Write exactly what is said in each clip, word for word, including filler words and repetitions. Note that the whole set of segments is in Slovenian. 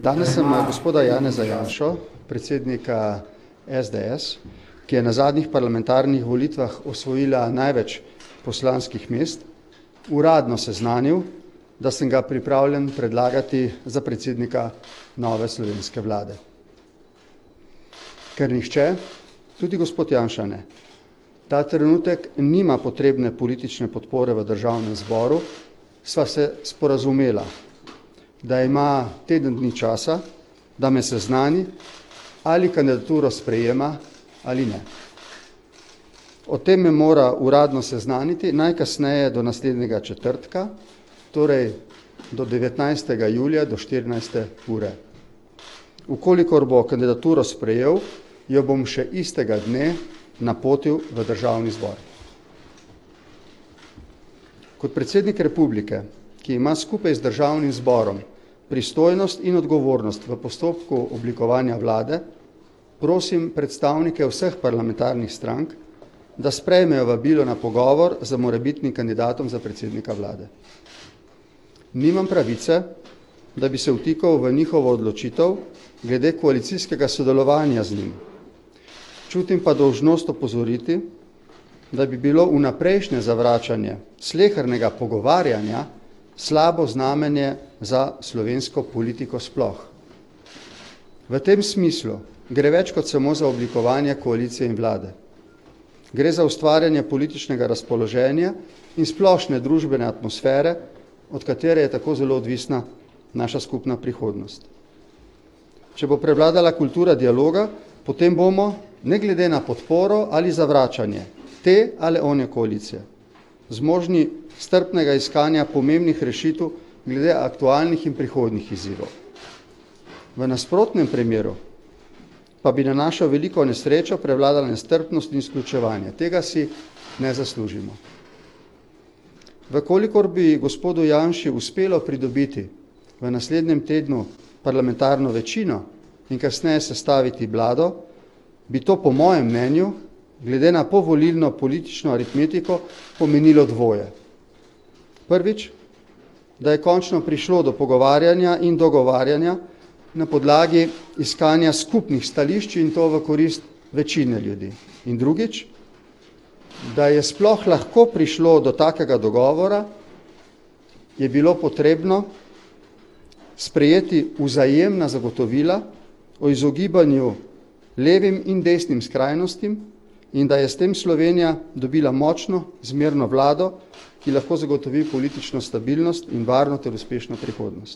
Danes sem gospoda Janeza Janšo, predsednika S D S, ki je na zadnjih parlamentarnih volitvah osvojila največ poslanskih mest, uradno seznanil, da sem ga pripravljen predlagati za predsednika nove slovenske vlade. Ker nihče, tudi gospod Janša ne, ta trenutek nima potrebne politične podpore v državnem zboru, sva se sporazumela, da ima teden dni časa, da me seznani, ali kandidaturo sprejema ali ne. O tem me mora uradno seznaniti najkasneje do naslednjega četrtka, torej do devetnajstega julija do štirinajste ure. Ukolikor bo kandidaturo sprejel, jo bom še istega dne napotil v državni zbor. Kot predsednik republike, ki ima skupaj z državnim zborom pristojnost in odgovornost v postopku oblikovanja vlade, prosim predstavnike vseh parlamentarnih strank, da sprejmejo vabilo na pogovor za morebitnim kandidatom za predsednika vlade. Nimam pravice, da bi se vtikal v njihovo odločitev glede koalicijskega sodelovanja z njim. Čutim pa dolžnost opozoriti, da bi bilo vnaprejšnje zavračanje slehernega pogovarjanja slabo znamenje za slovensko politiko sploh. V tem smislu gre več kot samo za oblikovanje koalicije in vlade. Gre za ustvarjanje političnega razpoloženja in splošne družbene atmosfere, od katere je tako zelo odvisna naša skupna prihodnost. Če bo prevladala kultura dialoga, potem bomo, ne glede na podporo ali zavračanje te ali one koalicije, zmožni strpnega iskanja pomembnih rešitev glede aktualnih in prihodnjih izzivov. V nasprotnem primeru pa bi na našo veliko nesrečo prevladala nestrpnost in izključevanje. Tega si ne zaslužimo. Vkolikor bi gospodu Janši uspelo pridobiti v naslednjem tednu parlamentarno večino in kasneje sestaviti vlado, bi to po mojem mnenju, glede na povolilno politično aritmetiko, pomenilo dvoje. Prvič, da je končno prišlo do pogovarjanja in dogovarjanja na podlagi iskanja skupnih stališč in to v korist večine ljudi. In drugič, da je sploh lahko prišlo do takega dogovora, je bilo potrebno sprejeti vzajemna zagotovila o izogibanju levim in desnim skrajnostim in da je s tem Slovenija dobila močno, zmerno vlado, ki lahko zagotovi politično stabilnost in varno ter uspešno prihodnost.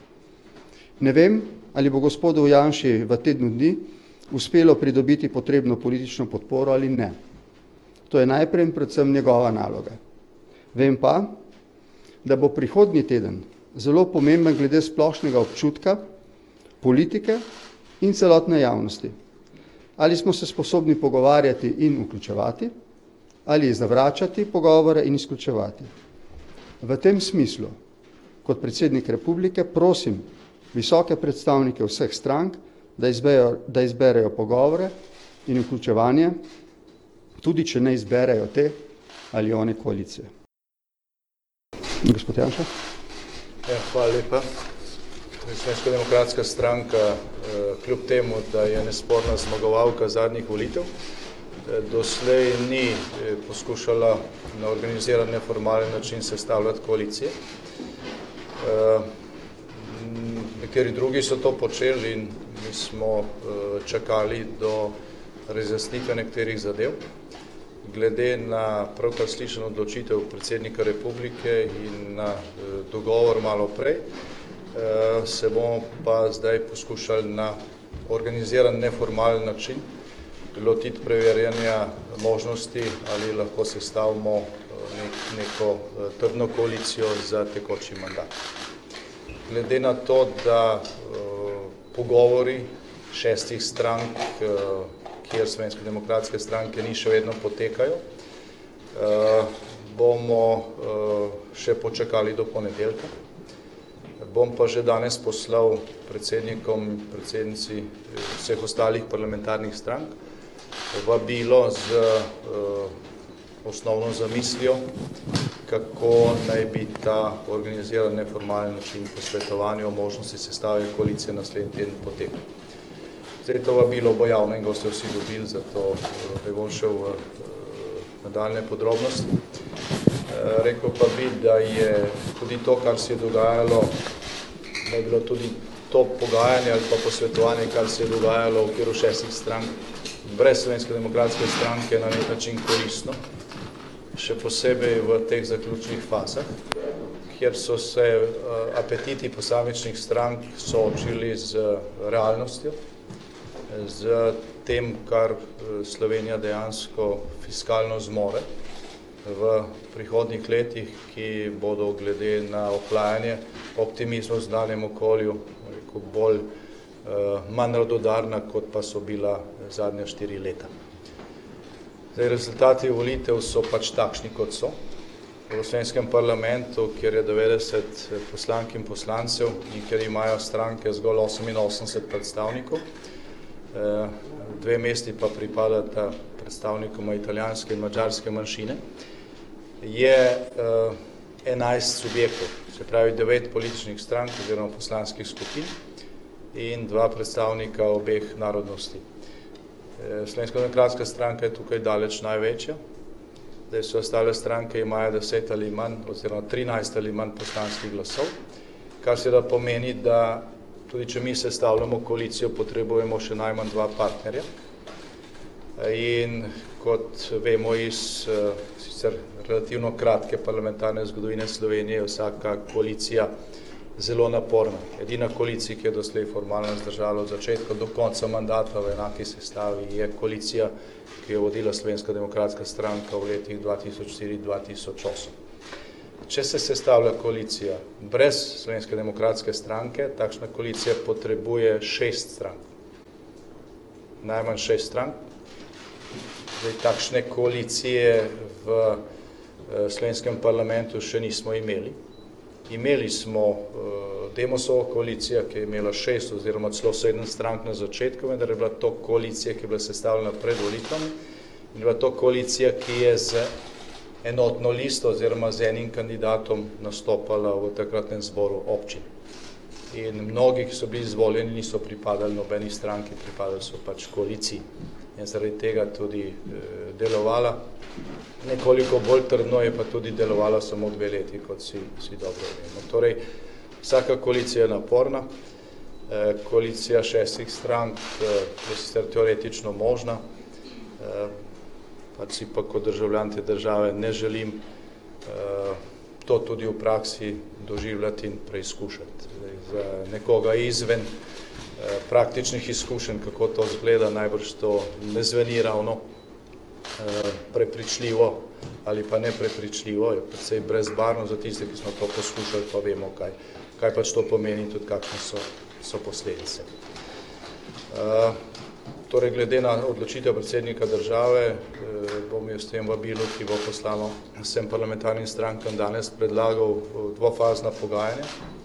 Ne vem, ali bo gospodu Janši v tednu dni uspelo pridobiti potrebno politično podporo ali ne. To je najprej in predvsem njegova naloga. Vem pa, da bo prihodnji teden zelo pomemben glede splošnega občutka, politike in celotne javnosti. Ali smo se sposobni pogovarjati in vključevati, ali zavračati pogovore in izključevati. V tem smislu, kot predsednik republike, prosim visoke predstavnike vseh strank, da izberejo, da izberejo pogovore in vključevanje, tudi če ne izberejo te ali one koalicije. Gospod Janša. Ja, hvala lepa. Slovenska demokratska stranka, kljub temu, da je nesporna zmagovalka zadnjih volitev, doslej ni poskušala na organiziran neformalen način sestavljati koalicije. Nekateri drugi so to počeli in mi smo čakali do razjasnitve nekaterih zadev. Glede na pravkar slišano odločitev predsednika republike in na dogovor malo prej, se bomo pa zdaj poskušali na organiziran neformalen način lotiti preverjanja možnosti, ali lahko sestavimo nek, neko trdno koalicijo za tekoči mandat. Glede na to, da pogovori šestih strank, kjer Slovenske demokratske stranke ni še vedno potekajo, bomo še počakali do ponedeljka. Bom pa že danes poslal predsednikom in predsednici vseh ostalih parlamentarnih strank vabilo z osnovno zamislijo, kako naj bi ta organiziran neformalni način posvetovanja o možnosti sestavljanja koalicije naslednji teden potekal. Zdaj to vabilo bo javno in ga ste vsi dobili, zato ne bom šel v nadaljne podrobnosti. Rekel pa bi, da je tudi to, kar se je dogajalo, da je bilo tudi to pogajanje ali pa posvetovanje, kar se je dogajalo v okviru šestih strank, brez Slovenske demokratske stranke, na nek način koristno, še posebej v teh zaključnih fazah, kjer so se apetiti posamičnih strank soočili z realnostjo, z tem, kar Slovenija dejansko fiskalno zmore v prihodnjih letih, ki bodo glede na ohlajanje optimizmu v znanem okolju rekel, bolj manj radodarna, kot pa so bila zadnja štiri leta. Zdaj, rezultati volitev so pač takšni, kot so. V slovenskem parlamentu, kjer je devetdeset poslank in poslancev in kjer imajo stranke zgolj oseminosemdeset predstavnikov, dve mesti pa pripadata predstavnikoma italijanske in madžarske manjšine, je enajst subjektov, se pravi devet političnih strank oziroma poslanskih skupin in dva predstavnika obeh narodnosti. Slovenska demokratska stranka je tukaj daleč največja, zdaj so ostale stranke imajo deset ali manj oziroma trinajst ali manj poslanskih glasov, kar seveda pomeni, da tudi če mi sestavljamo koalicijo, potrebujemo še najmanj dva partnerja. In kot vemo iz sicer relativno kratke parlamentarne zgodovine Slovenije, je vsaka koalicija zelo naporna. Edina koalicija, ki je doslej formalno zdržala od začetka do konca mandata v enaki sestavi, je koalicija, ki je vodila Slovenska demokratska stranka v letih dva tisoč štiri do dva tisoč osem. Če se sestavlja koalicija brez Slovenske demokratske stranke, takšna koalicija potrebuje šest strank. Najmanj šest strank. Zdaj, takšne koalicije v slovenskem parlamentu še nismo imeli. Imeli smo Demosovo koalicijo, ki je imela šest oziroma celo sedem strank na začetku, vendar je bila to koalicija, ki je bila sestavljena pred volitvami, in je bila to koalicija, ki je z enotno listo oziroma z enim kandidatom nastopala v takratnem zboru občin. In mnogi, ki so bili izvoljeni, niso pripadali nobeni stranki, pripadali so pač koaliciji. In zaradi tega tudi eh, delovala. Nekoliko bolj trdno je pa tudi delovala samo dve leti, kot si, si dobro vemo. Torej, vsaka koalicija je naporna, eh, koalicija šestih strank eh, je sicer teoretično možna, eh, pač si pa kot državljan te države ne želim eh, to tudi v praksi doživljati in preizkušati. Zdaj, za nekoga izven eh, praktičnih izkušenj, kako to zgleda, najbrž to ne zveni ravno eh, prepričljivo ali pa neprepričljivo, je predvsej brezbarno za tiste, ki smo to poskušali, pa vemo, kaj, kaj pač to pomeni in tudi kakšne so, so posledice. Eh, Torej, glede na odločitev predsednika države, bom jaz tem vabilu, ki bo poslano vsem parlamentarnim strankam danes predlagal dvofazna pogajanja.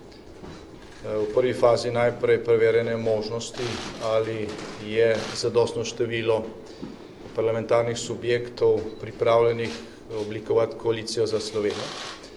V prvi fazi najprej preverjene možnosti, ali je zadostno število parlamentarnih subjektov pripravljenih oblikovati koalicijo za Slovenijo.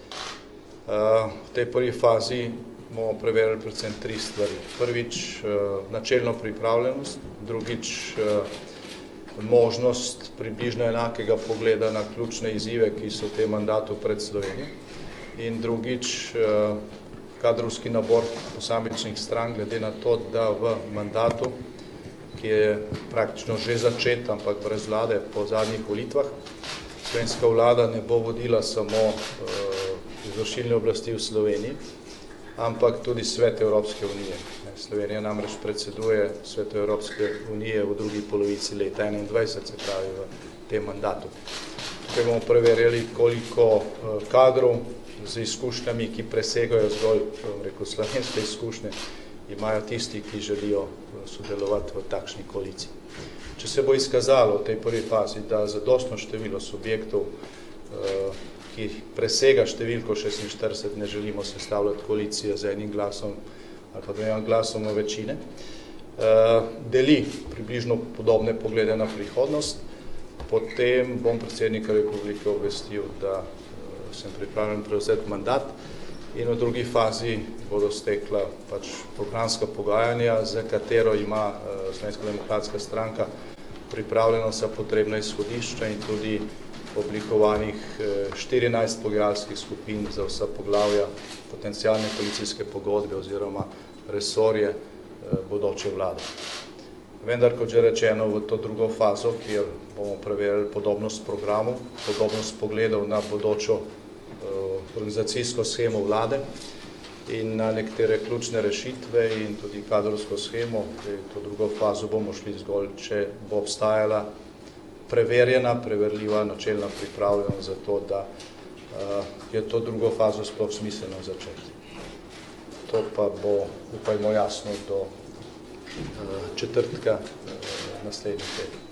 V tej prvi fazi bomo preverili predvsem tri stvari. Prvič, načelno pripravljenost, drugič, možnost približno enakega pogleda na ključne izzive, ki so v tem mandatu pred Slovenijo, in drugič, kadrovski nabor posamičnih strank, glede na to, da v mandatu, ki je praktično že začet, ampak brez vlade po zadnjih volitvah, slovenska vlada ne bo vodila samo izvršilne oblasti v Sloveniji, ampak tudi Svet Evropske unije. Slovenija namreč predseduje Svetu Evropske unije v drugi polovici leta enaindvajset, se pravi v tem mandatu. Tukaj bomo preverjali, koliko kadrov z izkušnjami, ki presegajo zgolj, bom rekel, slovenske izkušnje, imajo tisti, ki želijo sodelovati v takšni koaliciji. Če se bo izkazalo v tej prvi fazi, da zadostno število subjektov, ki presega številko šestinštirideset, ne želimo sestavljati koalicijo z enim glasom ali pa dvema glasoma večine, deli približno podobne poglede na prihodnost, potem bom predsednika republike obvestil, da sem pripravljen prevzeti mandat in v drugi fazi bodo stekla pač programska pogajanja, za katero ima Slovenska demokratska stranka pripravljeno vsa potrebna izhodišča in tudi oblikovanih štirinajst pogajalskih skupin za vsa poglavja potencialne koalicijske pogodbe oziroma resorje bodoče vlade. Vendar, kot že rečeno, v to drugo fazo, kjer bomo preverili podobnost programov, podobnost pogledov na bodočo organizacijsko shemo vlade in na nekatere ključne rešitve in tudi kadrovsko shemo. V to drugo fazo bomo šli zgolj, če bo obstajala preverjena, preverljiva, načelna pripravljenost za to, da je to drugo fazo sploh smiselno začeti. To pa bo, upajmo, jasno do četrtka naslednji teden.